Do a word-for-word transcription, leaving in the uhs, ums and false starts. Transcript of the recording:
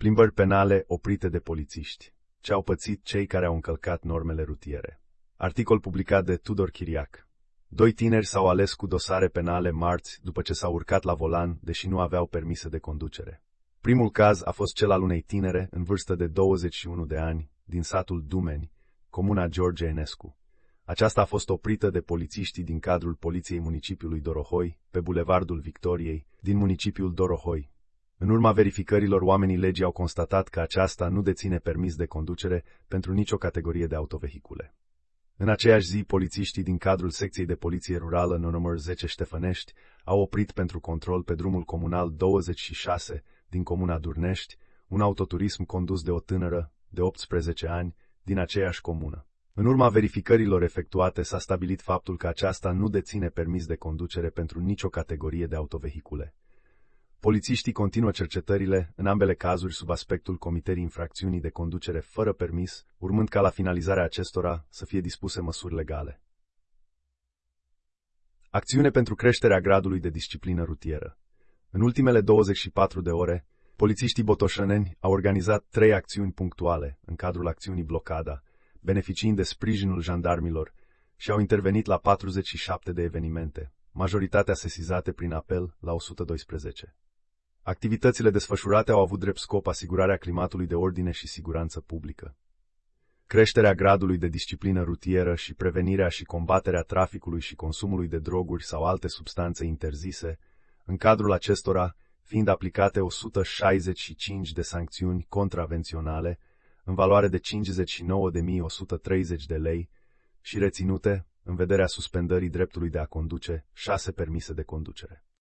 Plimbări penale oprite de polițiști. Ce au pățit cei care au încălcat normele rutiere. Articol publicat de Tudor Chiriac. Doi tineri s-au ales cu dosare penale marți după ce s-au urcat la volan, deși nu aveau permise de conducere. Primul caz a fost cel al unei tinere în vârstă de douăzeci și unu de ani, din satul Dumeni, comuna George Enescu. Aceasta a fost oprită de polițiștii din cadrul Poliției Municipiului Dorohoi, pe Bulevardul Victoriei, din municipiul Dorohoi. În urma verificărilor, oamenii legii au constatat că aceasta nu deține permis de conducere pentru nicio categorie de autovehicule. În aceeași zi, polițiștii din cadrul secției de poliție rurală numărul zece Ștefănești au oprit pentru control pe drumul comunal douăzeci și șase din comuna Durnești un autoturism condus de o tânără de optsprezece ani din aceeași comună. În urma verificărilor efectuate s-a stabilit faptul că aceasta nu deține permis de conducere pentru nicio categorie de autovehicule. Polițiștii continuă cercetările în ambele cazuri sub aspectul comiterii infracțiunii de conducere fără permis, urmând ca la finalizarea acestora să fie dispuse măsuri legale. Acțiune pentru creșterea gradului de disciplină rutieră. În ultimele douăzeci și patru de ore, polițiștii botoșăneni au organizat trei acțiuni punctuale în cadrul acțiunii Blocada, beneficiind de sprijinul jandarmilor, și au intervenit la patruzeci și șapte de evenimente, majoritatea sesizate prin apel la o sută doisprezece. Activitățile desfășurate au avut drept scop asigurarea climatului de ordine și siguranță publică, creșterea gradului de disciplină rutieră și prevenirea și combaterea traficului și consumului de droguri sau alte substanțe interzise, în cadrul acestora fiind aplicate o sută șaizeci și cinci de sancțiuni contravenționale în valoare de cincizeci și nouă de mii o sută treizeci de lei și reținute, în vederea suspendării dreptului de a conduce, șase permise de conducere.